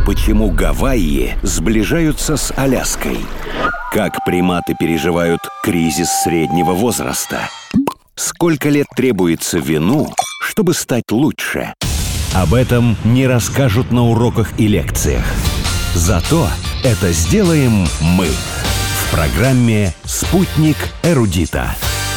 Почему Гавайи сближаются с Аляской? Как приматы переживают кризис среднего возраста? Сколько лет требуется вину, чтобы стать лучше? Об этом не расскажут на уроках и лекциях. Зато это сделаем мы в программе «Спутник эрудита».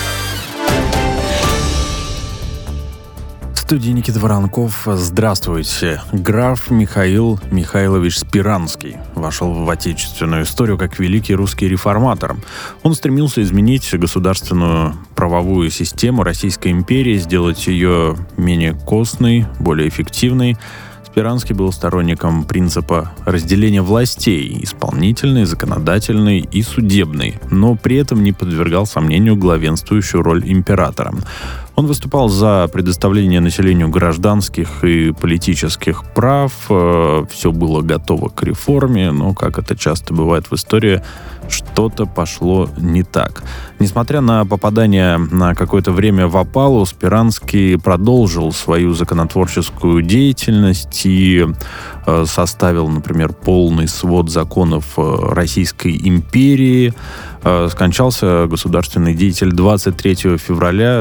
В студии Никита Воронков. Здравствуйте. Граф Михаил Михайлович Спиранский вошел в отечественную историю как великий русский реформатор. Он стремился изменить государственную правовую систему Российской империи, сделать ее менее костной, более эффективной. Спиранский был сторонником принципа разделения властей – исполнительной, законодательной и судебной, но при этом не подвергал сомнению главенствующую роль императора. Он выступал за предоставление населению гражданских и политических прав. Все было готово к реформе, но, как это часто бывает в истории, что-то пошло не так. Несмотря на попадание на какое-то время в опалу, Спиранский продолжил свою законотворческую деятельность и составил, например, полный свод законов Российской империи. Скончался государственный деятель 23 февраля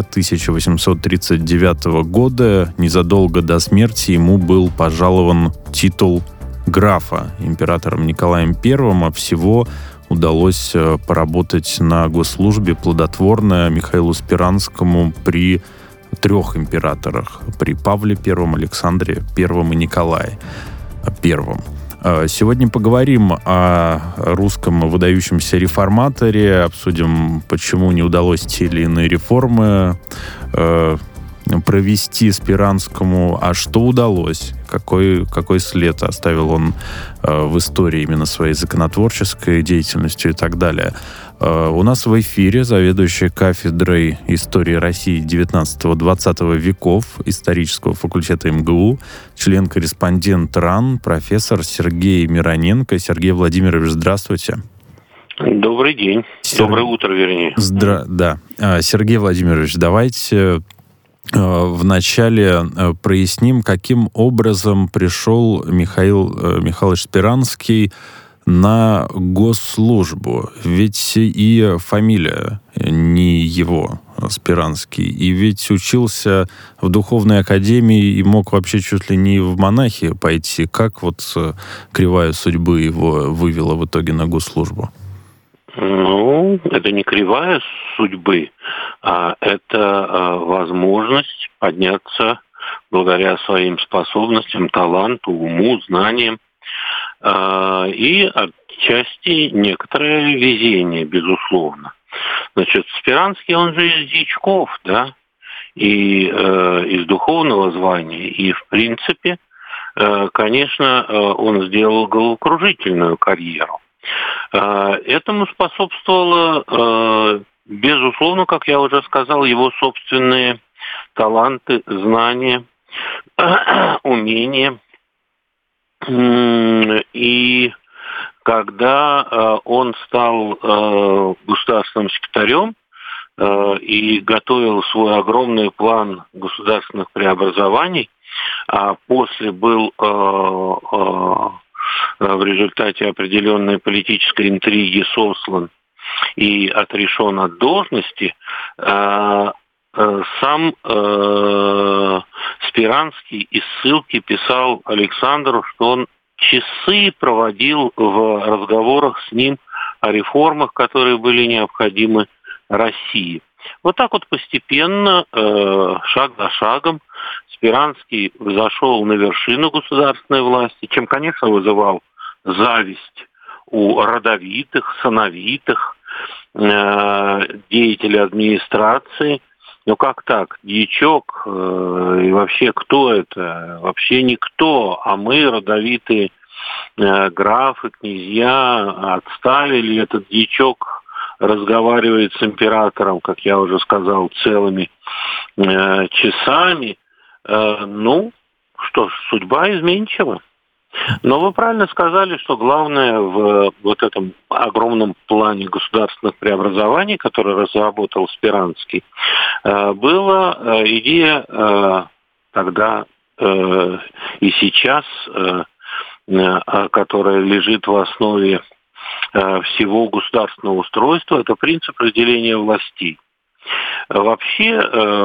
1839 года. Незадолго до смерти ему был пожалован титул графа императором Николаем I, а всего удалось поработать на госслужбе плодотворно Михаилу Спиранскому при 3 императорах: при Павле I, Александре I и Николае I. Сегодня поговорим о русском выдающемся реформаторе, обсудим, почему не удалось те или иные реформы провести Спиранскому, а что удалось, какой след оставил он в истории именно своей законотворческой деятельностью и так далее. У нас в эфире заведующий кафедрой истории России XIX-XX веков исторического факультета МГУ, член-корреспондент РАН, профессор Сергей Мироненко. Сергей Владимирович, здравствуйте. Добрый день. Доброе утро, вернее. Да. Сергей Владимирович, давайте вначале проясним, каким образом пришел Михаил Михайлович Спиранский на госслужбу. Ведь и фамилия не его, Спиранский, и ведь учился в духовной академии и мог вообще чуть ли не в монахи пойти. Как вот кривая судьбы его вывела в итоге на госслужбу? Ну, это не кривая судьбы, а это возможность подняться благодаря своим способностям, таланту, уму, знаниям и отчасти некоторое везение, безусловно. Значит, Спиранский, он же из дьячков, да, и из духовного звания, и в принципе, конечно, он сделал головокружительную карьеру. Этому способствовало, безусловно, как я уже сказал, его собственные таланты, знания, умения. И когда он стал государственным секретарем и готовил свой огромный план государственных преобразований, а после был в результате определенной политической интриги сослан и отрешен от должности, сам Спиранский из ссылки писал Александру, что он часы проводил в разговорах с ним о реформах, которые были необходимы России. Вот так вот постепенно, шаг за шагом, Спиранский взошел на вершину государственной власти, чем, конечно, вызывал зависть у родовитых, сановитых, деятелей администрации. Ну как так? Дьячок и вообще кто это? Вообще никто, а мы, родовитые графы, князья, отставили этот дьячок, разговаривает с императором, как я уже сказал, целыми часами. Ну, что ж, судьба изменчива. Но вы правильно сказали, что главное в вот этом огромном плане государственных преобразований, который разработал Спиранский, была идея тогда и сейчас которая лежит в основе всего государственного устройства, это принцип разделения властей. Вообще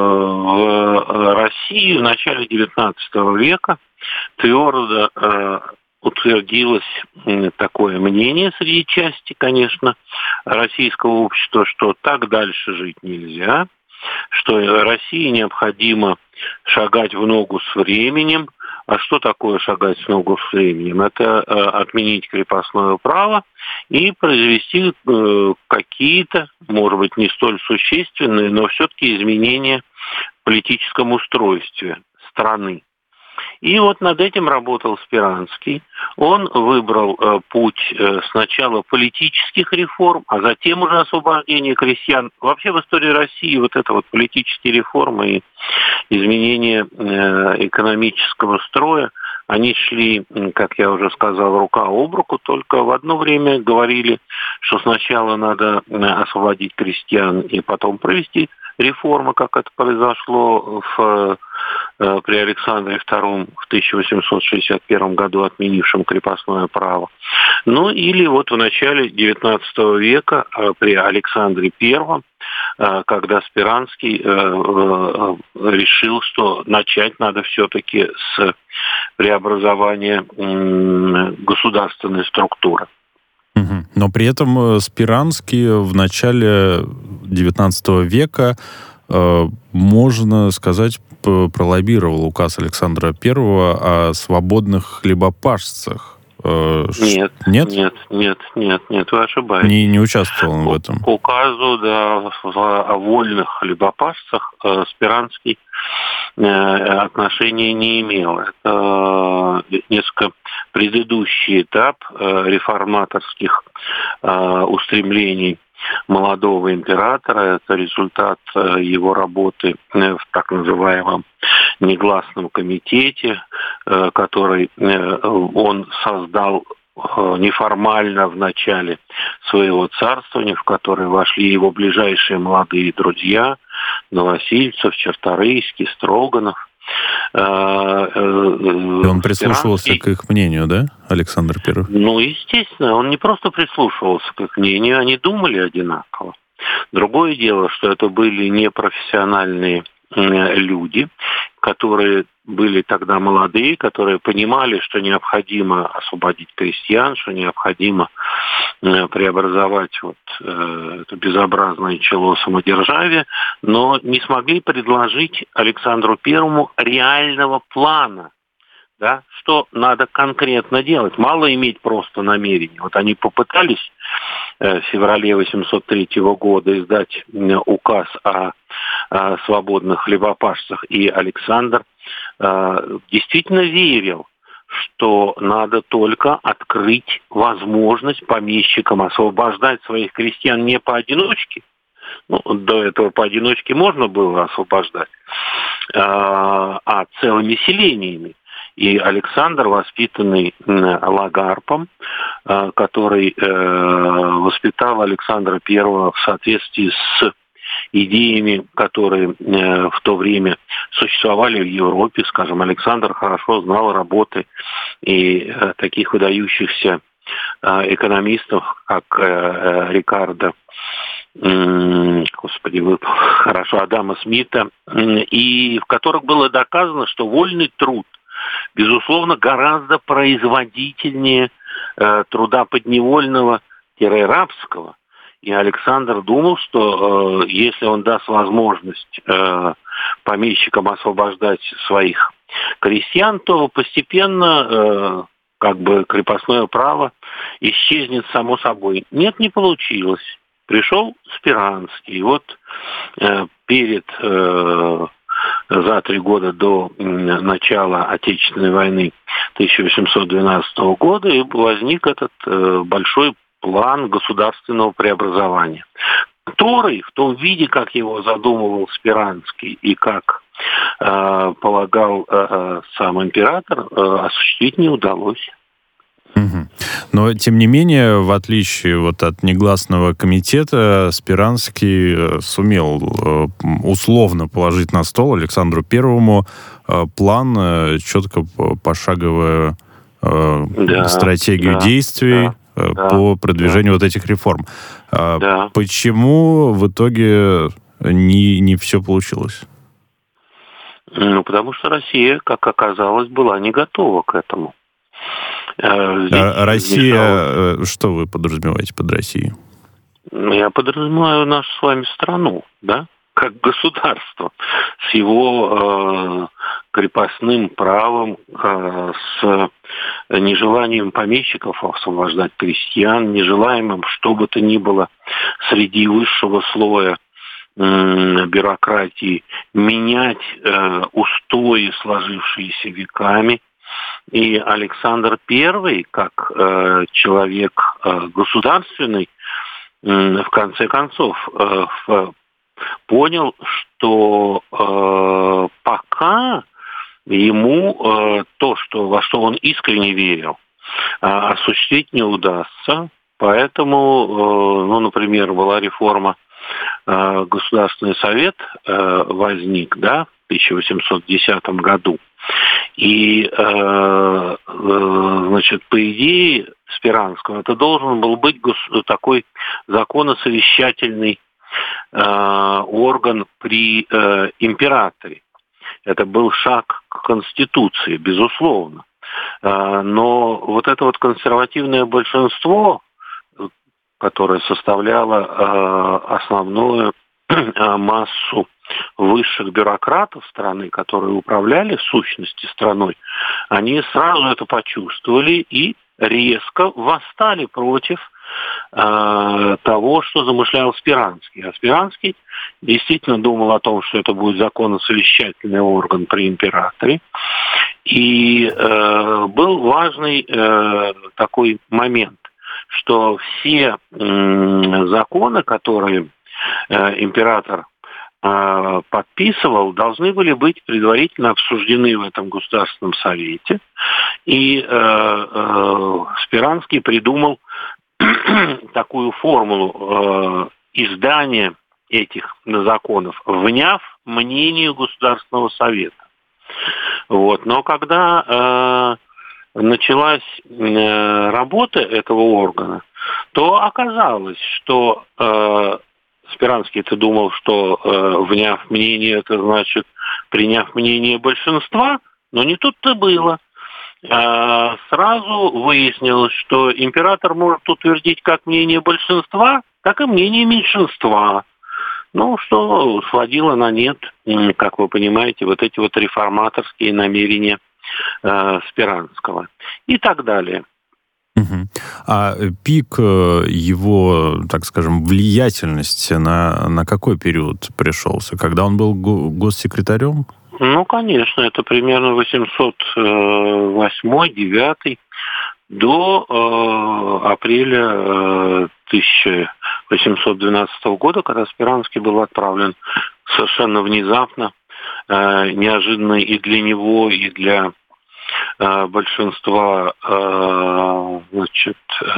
в России в начале XIX века твердо утвердилось такое мнение среди части, конечно, российского общества, что так дальше жить нельзя, что России необходимо шагать в ногу с временем. А что такое шагать в ногу с временем? Это отменить крепостное право и произвести какие-то, может быть, не столь существенные, но все-таки изменения в политическом устройстве страны. И вот над этим работал Спиранский. Он выбрал путь сначала политических реформ, а затем уже освобождения крестьян. Вообще в истории России вот это вот политические реформы и изменения экономического строя, они шли, как я уже сказал, рука об руку, только в одно время говорили, что сначала надо освободить крестьян и потом провести реформы, как это произошло при Александре II в 1861 году, отменившем крепостное право. Ну или вот в начале XIX века при Александре I, когда Спиранский решил, что начать надо все-таки с преобразования государственной структуры. Но при этом Спиранский в начале XIX века, можно сказать, пролоббировал указ Александра I о свободных хлебопашцах. Нет, вы ошибаетесь. Не участвовал он в этом. К указу, да, о вольных хлебопашцах Спиранский отношения не имел. Это несколько предыдущий этап реформаторских устремлений молодого императора. Это результат его работы в так называемом негласном комитете, который он создал неформально в начале своего царствования, в который вошли его ближайшие молодые друзья: Новосильцев, Черторийский, Строганов. И он прислушивался к их мнению, да, Александр I? Ну, естественно, он не просто прислушивался к их мнению, они думали одинаково. Другое дело, что это были непрофессиональные люди, которые были тогда молодые, которые понимали, что необходимо освободить крестьян, что необходимо преобразовать это безобразное чело самодержавия, но не смогли предложить Александру Первому реального плана, да, что надо конкретно делать. Мало иметь просто намерение. Вот они попытались в феврале 803 года издать указ о свободных хлебопашцах, и Александр действительно верил, что надо только открыть возможность помещикам освобождать своих крестьян не поодиночке. Ну, до этого поодиночке можно было освобождать, а целыми селениями. И Александр, воспитанный Лагарпом, который воспитал Александра I в соответствии с идеями, которые в то время существовали в Европе. Скажем, Александр хорошо знал работы и таких выдающихся экономистов, как Рикардо, Адама Смита, и в которых было доказано, что вольный труд, безусловно, гораздо производительнее труда подневольного-рабского. И Александр думал, что если он даст возможность помещикам освобождать своих крестьян, то постепенно крепостное право исчезнет само собой. Нет, не получилось. Пришел Спиранский. И вот за 3 года до начала Отечественной войны 1812 года возник этот большой план государственного преобразования, который в том виде, как его задумывал Спиранский и как полагал сам император, осуществить не удалось. Но, тем не менее, в отличие от негласного комитета, Спиранский сумел условно положить на стол Александру Первому план, четко пошаговое стратегию действий по продвижению вот этих реформ. Почему в итоге не все получилось? Потому что Россия, как оказалось, была не готова к этому. Россия, что вы подразумеваете под Россией? Я подразумеваю нашу с вами страну, да, как государство, с его крепостным правом, с нежеланием помещиков освобождать крестьян, нежелаемым, что бы то ни было среди высшего слоя бюрократии менять устои, сложившиеся веками. И Александр I, как человек государственный, в конце концов понял, что пока ему то, во что он искренне верил, осуществить не удастся. Поэтому, например, была реформа, Государственный совет возник, да, в 1810 году. И, значит, по идее Спиранского, это должен был быть такой законосовещательный орган при императоре. Это был шаг к Конституции, безусловно. Но вот это вот консервативное большинство, которое составляло основную массу высших бюрократов страны, которые управляли в сущности страной, они сразу это почувствовали и резко восстали против того, что замышлял Спиранский. А Спиранский действительно думал о том, что это будет законосовещательный орган при императоре. И был важный такой момент, что все законы, которые император подписывал, должны были быть предварительно обсуждены в этом Государственном совете. И Спиранский придумал такую формулу издания этих законов, вняв мнению Государственного совета. Вот. Но когда началась работа этого органа, то оказалось, что Спиранский-то думал, что вняв мнение, это значит приняв мнение большинства, но не тут-то было. Сразу выяснилось, что император может утвердить как мнение большинства, так и мнение меньшинства. Ну, что сводило на нет, как вы понимаете, вот эти вот реформаторские намерения Спиранского и так далее. А пик его, так скажем, влиятельности на какой период пришелся? Когда он был госсекретарем? Ну, конечно, это примерно 808-9 до апреля 1812 года, когда Спиранский был отправлен совершенно внезапно, неожиданно и для него, и для большинства, значит,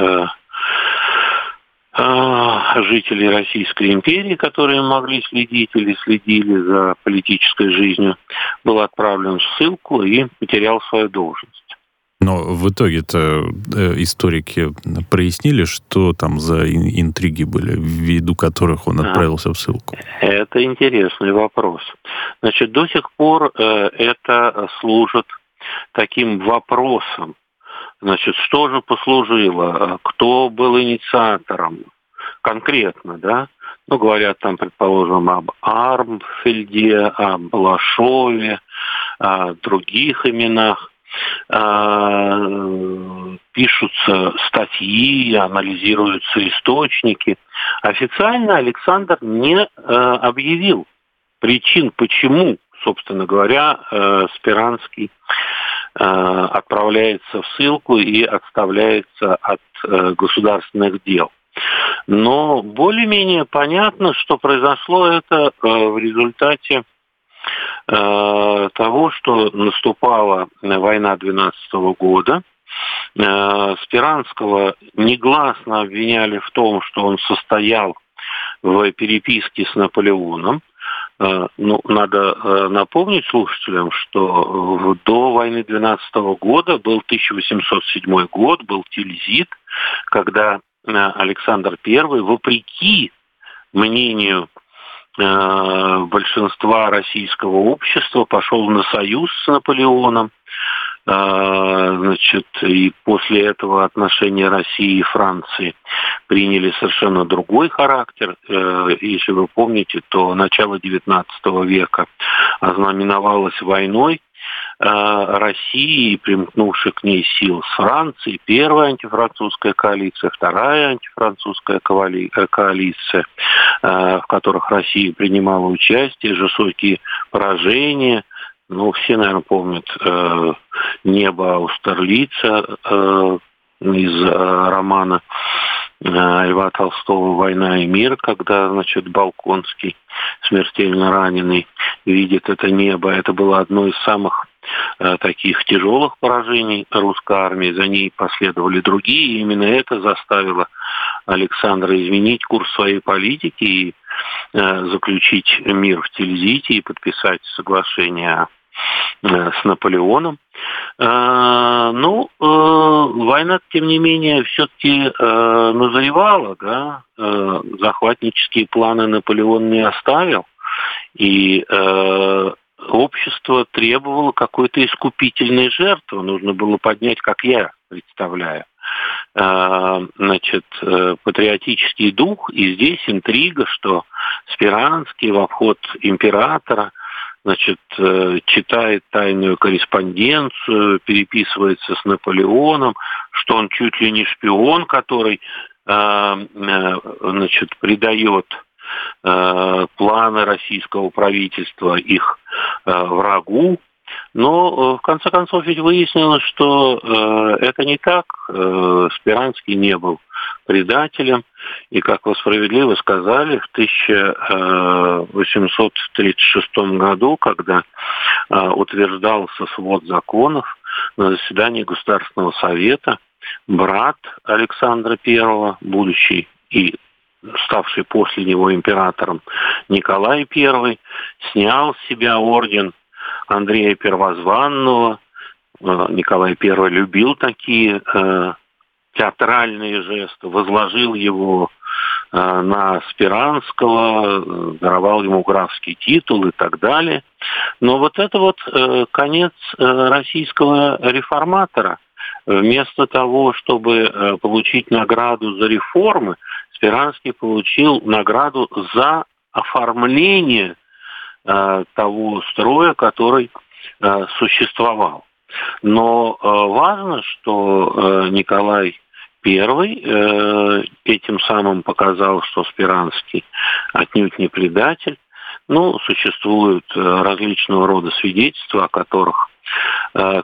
жителей Российской империи, которые могли следить или следили за политической жизнью, был отправлен в ссылку и потерял свою должность. Но в итоге-то историки прояснили, что там за интриги были, ввиду которых он отправился в ссылку? Это интересный вопрос. Значит, до сих пор это служит таким вопросом. Значит, что же послужило? Кто был инициатором? Конкретно, да? Ну, говорят там, предположим, об Армфельде, об Балашове, о других именах. Пишутся статьи, анализируются источники. Официально Александр не объявил причин, почему, собственно говоря, Спиранский отправляется в ссылку и отставляется от государственных дел. Но более-менее понятно, что произошло это в результате того, что наступала война 12 года. Спиранского негласно обвиняли в том, что он состоял в переписке с Наполеоном. Надо напомнить слушателям, что до войны 12 года был 1807 год, был Тильзит, когда Александр I, вопреки мнению большинства российского общества, пошел на союз с Наполеоном. И после этого отношения России и Франции приняли совершенно другой характер. Если вы помните, то начало XIX века ознаменовалось войной России и примкнувших к ней сил с Францией. Первая антифранцузская коалиция, вторая антифранцузская коалиция, в которых Россия принимала участие, жестокие поражения. Все, наверное, помнят «Небо Аустерлица» из романа Льва Толстого «Война и мир», когда, Болконский, смертельно раненый, видит это небо. Это было одно из самых таких тяжелых поражений русской армии. За ней последовали другие. И именно это заставило Александра изменить курс своей политики и заключить мир в Тильзите и подписать соглашение с Наполеоном. Война, тем не менее, все-таки назревала, да. Захватнические планы Наполеон не оставил, и общество требовало какой-то искупительной жертвы. Нужно было поднять, как я представляю, патриотический дух. И здесь интрига, что Спиранский в обход императора читает тайную корреспонденцию, переписывается с Наполеоном, что он чуть ли не шпион, который, придает планы российского правительства их врагу. Но, в конце концов, ведь выяснилось, что это не так. Спиранский не был предателем. И, как вы справедливо сказали, в 1836 году, когда утверждался свод законов на заседании Государственного совета, брат Александра I, будущий и ставший после него императором Николай I, снял с себя орден Андрея Первозванного. Николай I любил такие театральные жесты, возложил его на Спиранского, даровал ему графский титул и так далее. Но это конец российского реформатора. Вместо того, чтобы получить награду за реформы, Спиранский получил награду за оформление того строя, который существовал. Но важно, что Николай I этим самым показал, что Спиранский отнюдь не предатель. Существуют различного рода свидетельства, о которых о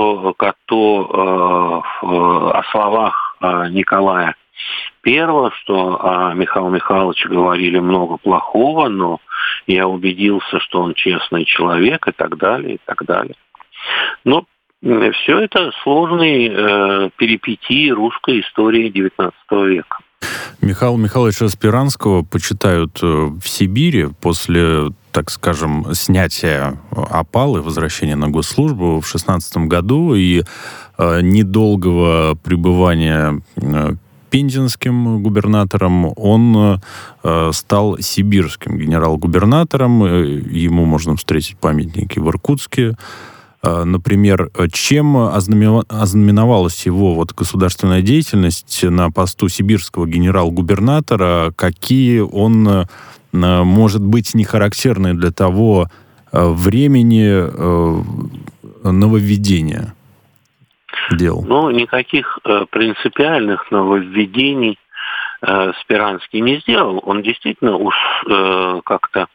словах Николая I, что о Михаиле Михайловиче говорили много плохого, но я убедился, что он честный человек и так далее, и так далее. Но все это сложные перипетии русской истории XIX века. Михаила Михайловича Спиранского почитают в Сибири после, так скажем, снятия опалы, возвращения на госслужбу в 16 году и недолгого пребывания пензенским губернатором, он стал сибирским генерал-губернатором. Ему можно встретить памятники в Иркутске. Например, чем ознаменовалась его государственная деятельность на посту сибирского генерал-губернатора, какие он, может быть, не характерны для того времени нововведения дел? Никаких принципиальных нововведений Спиранский не сделал. Он действительно как-то,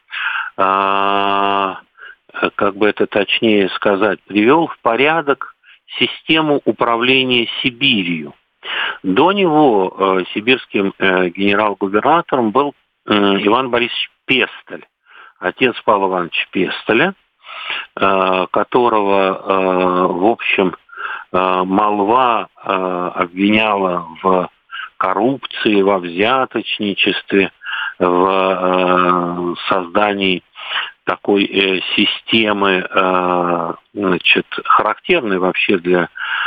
как бы это точнее сказать, привел в порядок систему управления Сибирью. До него сибирским генерал-губернатором был Иван Борисович Пестель, отец Павла Ивановича Пестеля, которого, в общем, молва обвиняла в коррупции, во взяточничестве, в создании такой системы, значит, характерной вообще для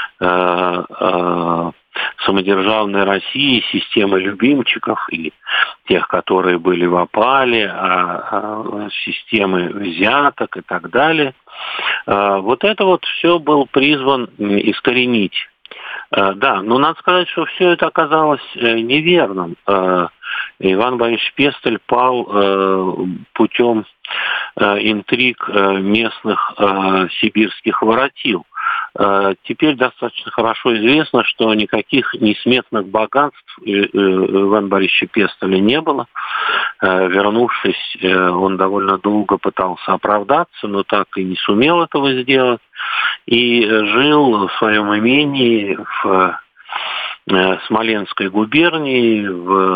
самодержавной России, системы любимчиков и тех, которые были в опале, системы взяток и так далее. Вот это вот все был призван искоренить. Да, но надо сказать, что все это оказалось неверным. Иван Борисович Пестель пал путем интриг местных сибирских воротил. Теперь достаточно хорошо известно, что никаких несметных богатств Ивана Борисовича Пестеля не было. Вернувшись, он довольно долго пытался оправдаться, но так и не сумел этого сделать. И жил в своем имении в Смоленской губернии.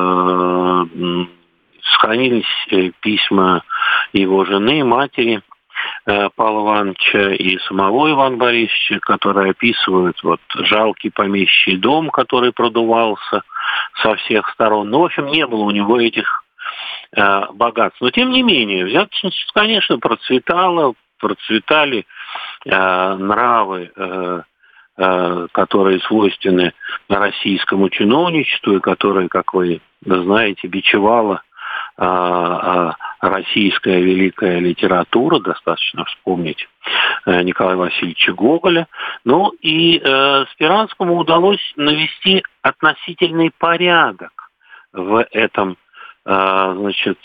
Сохранились письма его жены, матери Павла Ивановича и самого Ивана Борисовича, которые описывают вот жалкий помещий дом, который продувался со всех сторон. Ну, в общем, не было у него этих богатств. Но, тем не менее, взяточничество, конечно, процветали нравы, которые свойственны российскому чиновничеству и которые, как вы знаете, бичевала российская великая литература, достаточно вспомнить Николая Васильевича Гоголя. Ну и Спиранскому удалось навести относительный порядок в этом, значит,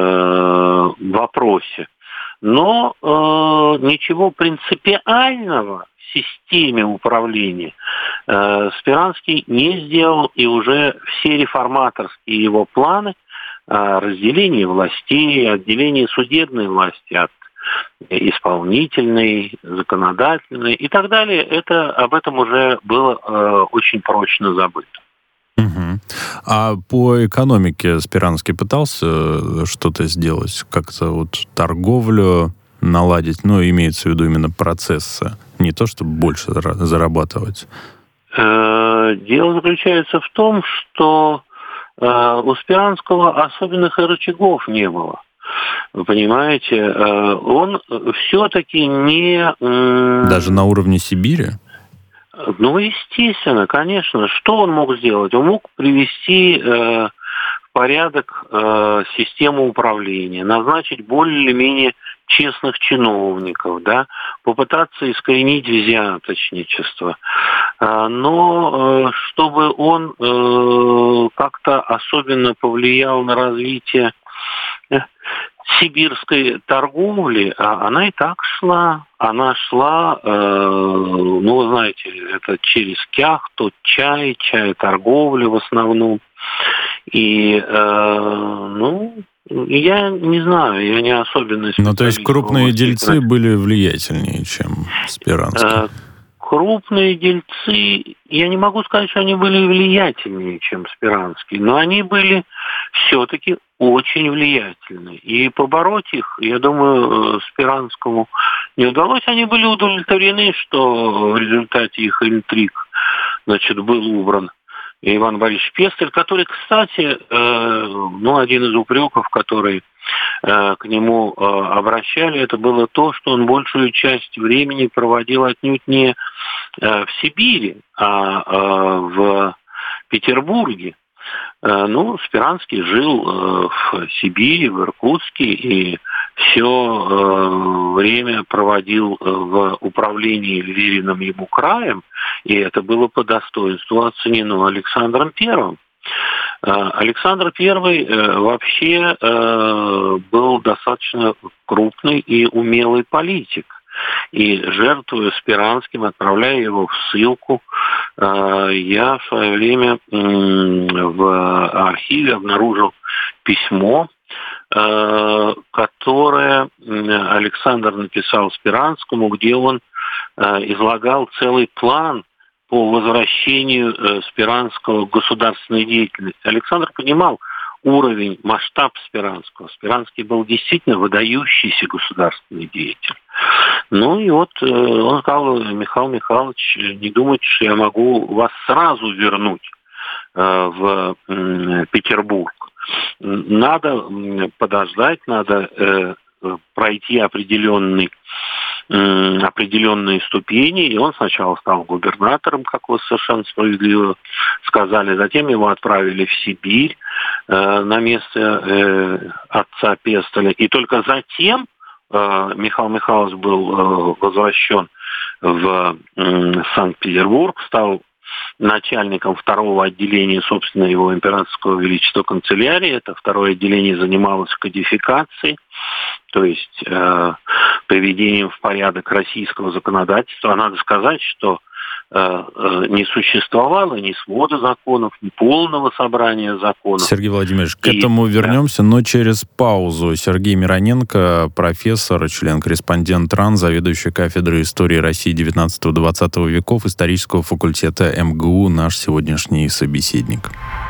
вопросе. Но ничего принципиального в системе управления Спиранский не сделал, и уже все реформаторские его планы разделение властей, отделение судебной власти от исполнительной, законодательной и так далее, об этом уже было очень прочно забыто. Угу. А по экономике Спиранский пытался что-то сделать, как-то вот торговлю наладить, но имеется в виду именно процессы, не то, чтобы больше зарабатывать? Дело заключается в том, что у Спиранского особенных рычагов не было. Вы понимаете, он все-таки не... Даже на уровне Сибири? Ну, естественно, конечно. Что он мог сделать? Он мог привести в порядок систему управления, назначить более или менее честных чиновников, да, попытаться искоренить взяточничество. Но чтобы он как-то особенно повлиял на развитие сибирской торговли, она и так шла. Она шла, ну, вы знаете, это через кяхту, чай-торговля в основном. И, ну, я не знаю, я не особенно... Ну, то есть крупные дельцы были влиятельнее, чем Спиранский? Крупные дельцы, я не могу сказать, что они были влиятельнее, чем Спиранский, но они были все-таки очень влиятельны. И побороть их, я думаю, Спиранскому не удалось. Они были удовлетворены, что в результате их интриг, значит, был убран Иван Борисович Пестель, который, кстати, ну, один из упреков, который к нему обращали, это было то, что он большую часть времени проводил отнюдь не в Сибири, а в Петербурге. Ну, Спиранский жил в Сибири, в Иркутске, и все время проводил в управлении вверенным ему краем, и это было по достоинству оценено Александром Первым. Александр I вообще был достаточно крупный и умелый политик. И жертвуя Спиранским, отправляя его в ссылку, я в свое время в архиве обнаружил письмо, которое Александр написал Спиранскому, где он излагал целый план по возвращению Спиранского к государственной деятельности. Александр понимал уровень, масштаб Спиранского. Спиранский был действительно выдающийся государственный деятель. Ну и вот он сказал: Михаил Михайлович, не думайте, что я могу вас сразу вернуть в Петербург. Надо подождать, надо пройти определенные ступени, и он сначала стал губернатором, как вы совершенно справедливо сказали, затем его отправили в Сибирь на место отца Пестеля, и только затем Михаил Михайлович был возвращен в Санкт-Петербург, стал начальником второго отделения, собственно, его императорского величества канцелярии. Это второе отделение занималось кодификацией, то есть приведением в порядок российского законодательства. А надо сказать, что не существовало ни свода законов, ни полного собрания законов. Сергей Владимирович, к этому вернемся, но через паузу. Сергей Мироненко, профессор, член-корреспондент РАН, заведующий кафедрой истории России 19-20 веков исторического факультета МГУ, наш сегодняшний собеседник.